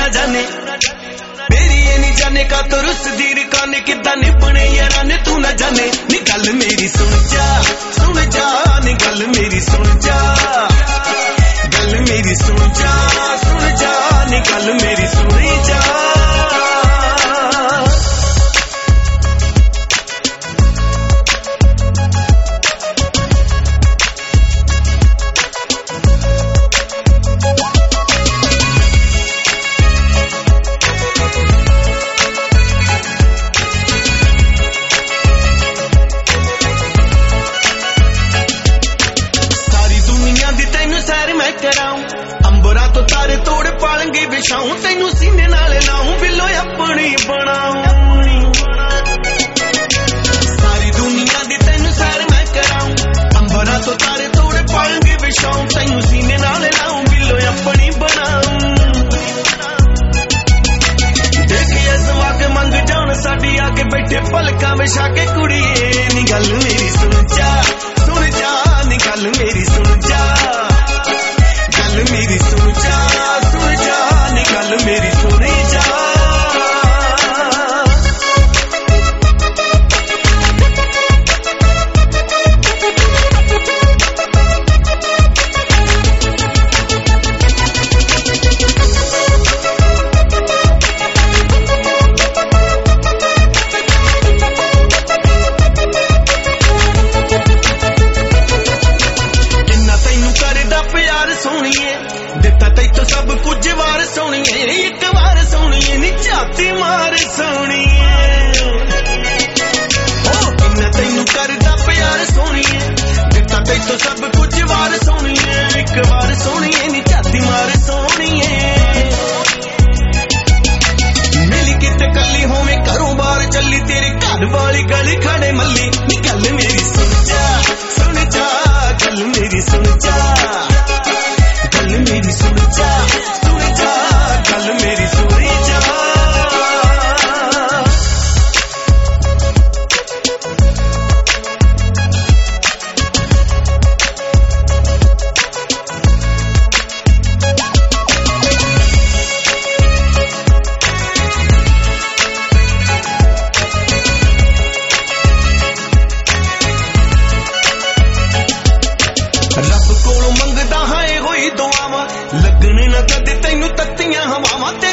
ना जाने मेरी ये नहीं जाने का तो रुस दीर काने किदा निपने यारा ने तू ना जाने नी गल मेरी सुन जा नी गल मेरी सुन जा गल मेरी सुन जा नी गल मेरी सुन जा अंबरा तो तारे तोड़ पालंगी बिछाऊं तेनू सीने नाले लाऊं बिलो अपनी बनाऊं सारी दुनिया दी तेनू सैर मैं कराऊं अंबरा तो तारे तोड़ पालंगी बिछाऊं तेनू सीने नाले लाऊं बिलो अपनी बनाऊं देखिए सवा के मंग जान साडी आगे बैठे पलका विछा के कुड़िए नी गल मेरी सुन जा नी गल मेरी सुन जा मेरी सुन जा नी गल मेरी सुन जा दिता तैतो सब कुछ वार सोनिए एक बार सोनिए नी झाती मार सोनिए इन्ना तैनू करदा प्यार सोनिए दिता तैतो सब कुछ वार सोनिए एक बार सोनिए नी झाती मार सोनिए मिली किते कली होवे घरों बाहर चली तेरे घर वाली गली खड़े मल्ली नी गल मेरी सुन जा गल मेरी सुन जा गल मेरी सुन जा गल मेरी सुन जा रब कोलों मंगदा हां होई दुआवां लगने ना कदे तैनू तत्तियां हवावां